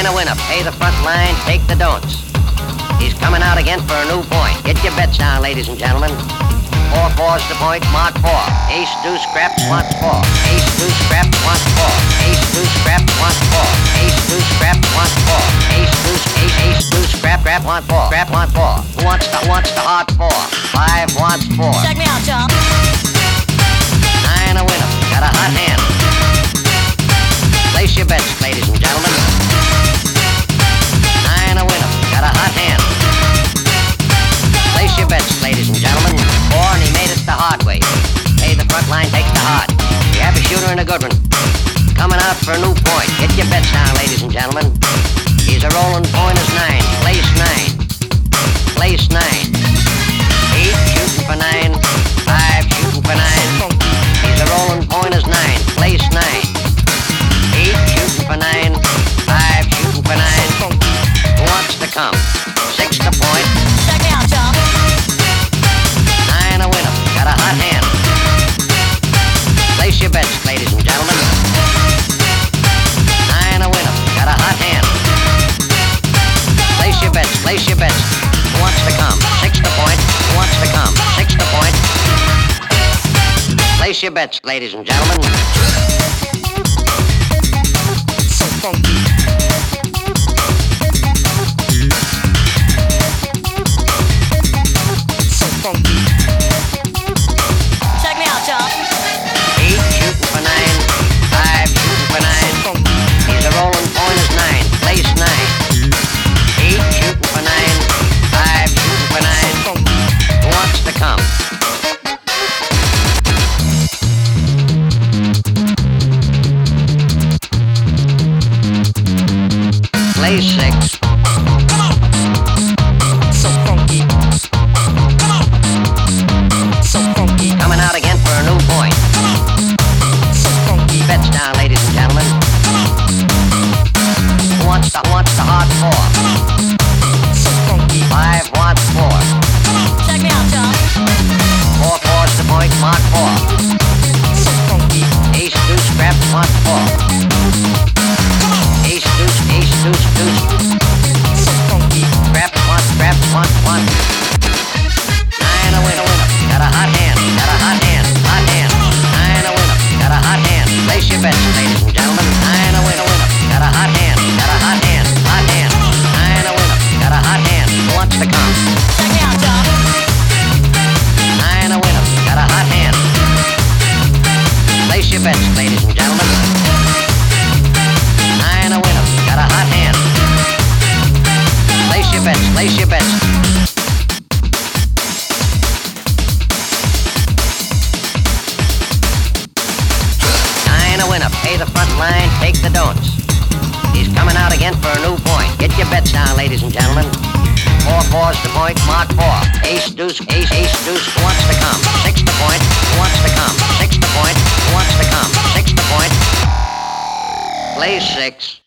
Nine a winner, pay the front line, take the don'ts. He's coming out again for a new point. Get your bets down, ladies and gentlemen. 4-4's the point, mark 4. Ace, deuce, scrap, wants 4. Ace, deuce, scrap, wants 4. Ace, deuce, scrap, wants 4. Ace, deuce, scrap, wants 4. Ace, deuce, ace, deuce, scrap, wants 4. Scrap, wants 4. Who wants the hard 4? 5 wants 4. Check me out, y'all. 9 a winner, got a hot hand. Place your bets, ladies and gentlemen. 9 a winner, got a hot hand. Place your bets, ladies and gentlemen. 4 and he made it the hard way. Hey, the front line takes the hard. We have a shooter and a good one. Coming out for a new point. Get your bets down, ladies and gentlemen. He's a rolling point as 9. Place 9. Place 9. 8 shooting for 9. 5 shooting for 9. He's a rolling point as 9. Place 9. 8 shooting for 9. 5 shooting for 9. Who wants to come? 6 to point. Check me out, y'all. 9 a winner, got a hot hand. Place your bets, ladies and gentlemen. 9 a winner, got a hot hand. Place your bets, place your bets. Who wants to come? 6 to point. Who wants to come? 6 to point. Place your bets, ladies and gentlemen. So funky. So funky. Check me out, y'all. 8 shooting for 9. 5 shooting for 9. He's a rolling point as 9. Place 9. 8 shooting for 9. 5 shooting for 9. Who wants to come? Place 6. So funky. So funky. Coming out again for a new point. So funky. Bets down, ladies and gentlemen. Who wants the hard 4? So funky. 5 wants 4. Check me out, y'all. 4 4's the point, mark 4. So funky. Ace, deuce, scrap, wants 4. Ace, deuce, deuce. So funky. Scrap, wants 1. 9 a winner, got a hot hand, got a hot hand, hot hand. 9 a winner, got a hot hand. Place your bets, ladies and gentlemen. 9 a winner, got a hot hand, got a hot hand, hot hand. 9 a winner, got a hot hand. Who wants to come? Check me out, y'all. 9 a winner, got a hot hand. Place your bets, ladies and gentlemen. 9 a winner, got a hot hand. Place your bets, place your bets. 9 a winner, pay the front line, take the don'ts. He's coming out again for a new point. Get your bets down, ladies and gentlemen. 4 4's the point, mark 4. Ace, deuce, ace, deuce. Who wants to come? 6 to point. Who wants to come? 6 to point. Who wants to come? 6 to point. Play 6.